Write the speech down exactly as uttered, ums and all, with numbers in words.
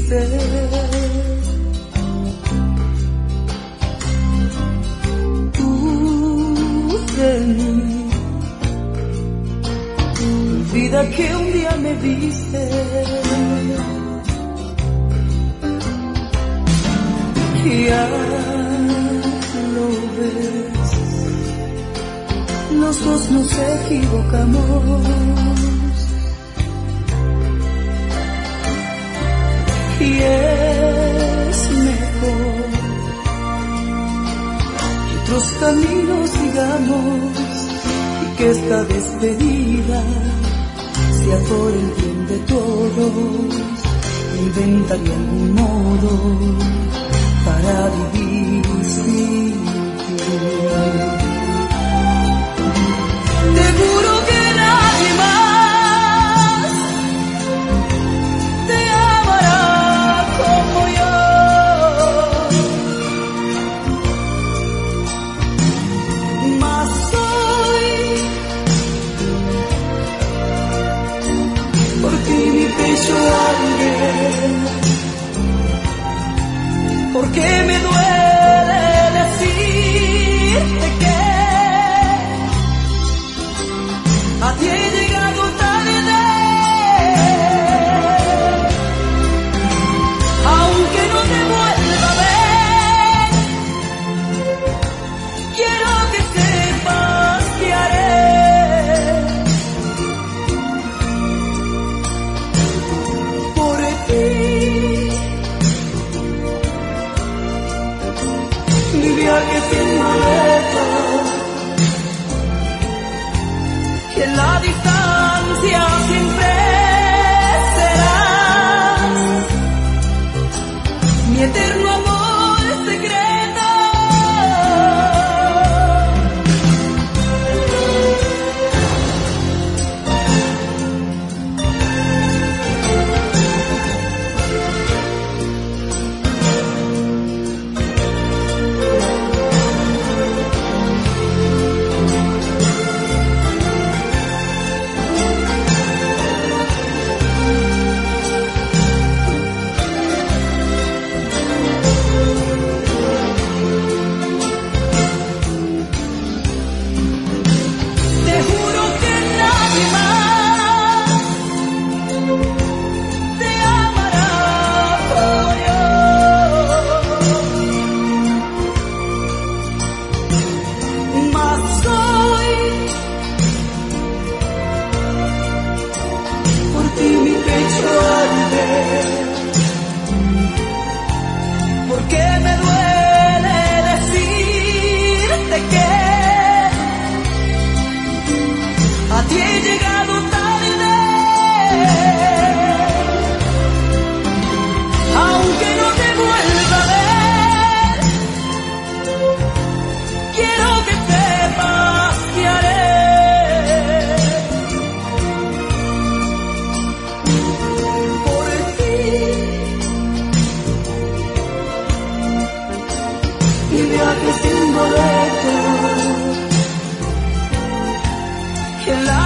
dijiste. Tú de mí, vida que un día me diste. Ya lo ves, los dos nos equivocamos. Y es mejor que otros caminos sigamos y que esta despedida sea por el bien de todos. Inventaré algún modo para vivir sin ti. Te juro que nadie más te amará como yo. Mas hoy por ti mi pecho arde, porque me duele decirte que a ti he llegado tarde, aunque no te vuelva a ver. Quiero que sepas que haré por ti. Mi viaje sin maleta, que en la distancia siempre serás mi eterno amor secreto. Porque me duele decirte que a ti he llegado tarde, aunque no te vuelva a ver. Quiero que sepas que haré por ti. Mi viaje sin boleto, que la